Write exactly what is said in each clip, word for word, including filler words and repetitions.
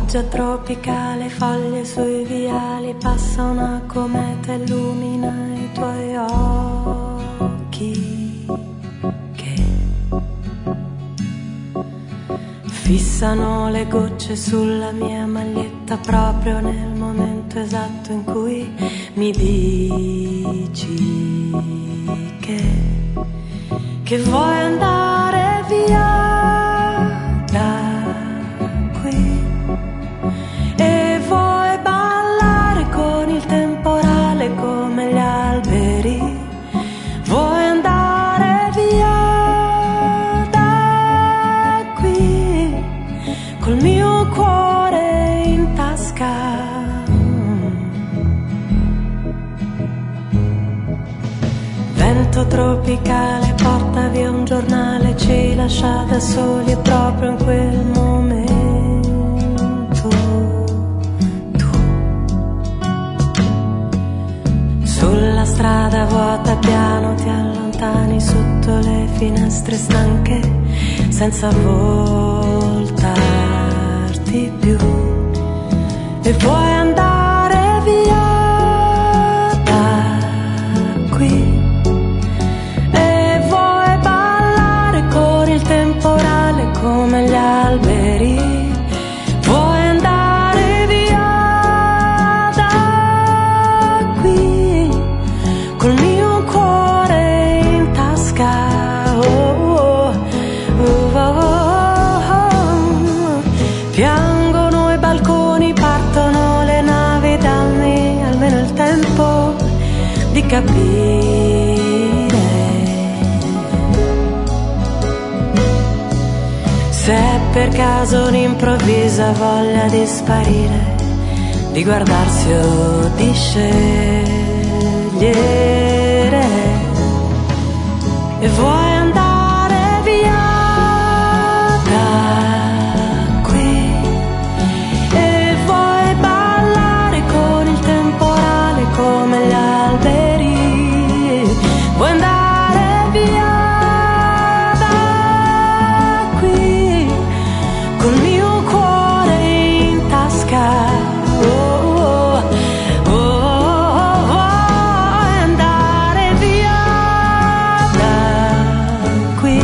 Pioggia tropicale, foglie sui viali, passa una cometa, illumina i tuoi occhi che fissano le gocce sulla mia maglietta proprio nel momento esatto in cui mi dici che, che vuoi andare via da qui e vuoi ballare con il temporale come gli alberi, vuoi andare via da qui col mio cuore in tasca. Vento tropicale porta via un giornale, ci lascia da soli e proprio in quel momento tu sulla strada vuota piano ti allontani sotto le finestre stanche senza voltarti più e vuoi andare via da qui e vuoi ballare con il temporale come gli alberi, vuoi andare via da qui col mio cuore in tasca. Oh, oh, oh, oh, oh. Piangono i balconi, partono le navi, dammi almeno il tempo di capire se per caso un'improvvisa voglia di sparire, di guardarsi o di scegliere e vuoi andare via da qui e vuoi ballare con il temporale come gli alberi, vuoi andare via da qui col mio cuore in tasca. Oh, oh, oh, oh, vuoi andare via da qui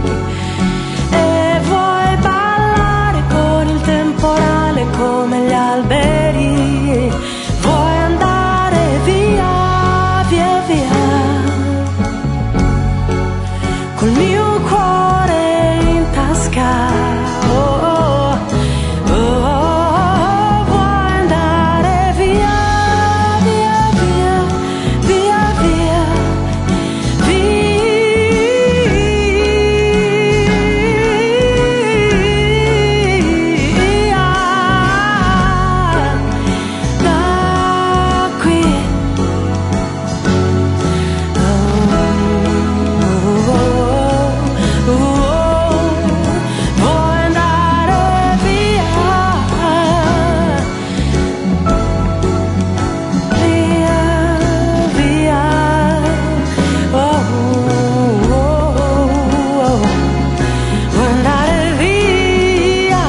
e vuoi ballare con il temporale come gli alberi, vuoi andare via, via, via col mio cuore in tasca. Oh, oh, oh, oh, vuoi andare via, via, via, via, via, via da qui. Oh, oh, oh, oh, vuoi andare via, via, via. Oh, oh, oh, oh, vuoi andare via,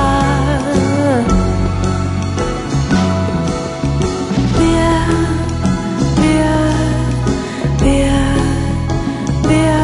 via, via, via, via.